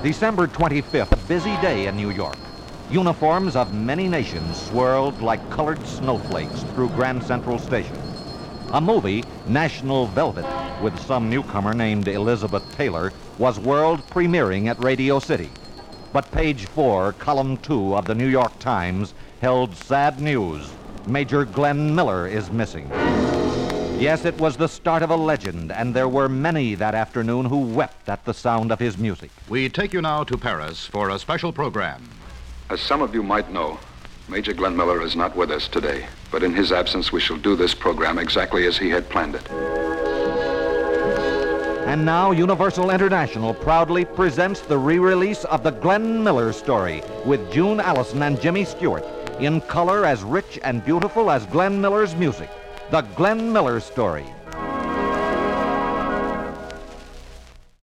December 25th, a busy day in New York. Uniforms of many nations swirled like colored snowflakes through Grand Central Station. A movie, National Velvet, with some newcomer named Elizabeth Taylor, was world premiering at Radio City. But page 4, column 2 of the New York Times held sad news. Major Glenn Miller is missing. Yes, it was the start of a legend, and there were many that afternoon who wept at the sound of his music. We take you now to Paris for a special program. As some of you might know, Major Glenn Miller is not with us today, but in his absence we shall do this program exactly as he had planned it. And now Universal International proudly presents the re-release of the Glenn Miller story with June Allison and Jimmy Stewart, in color as rich and beautiful as Glenn Miller's music. The Glenn Miller Story.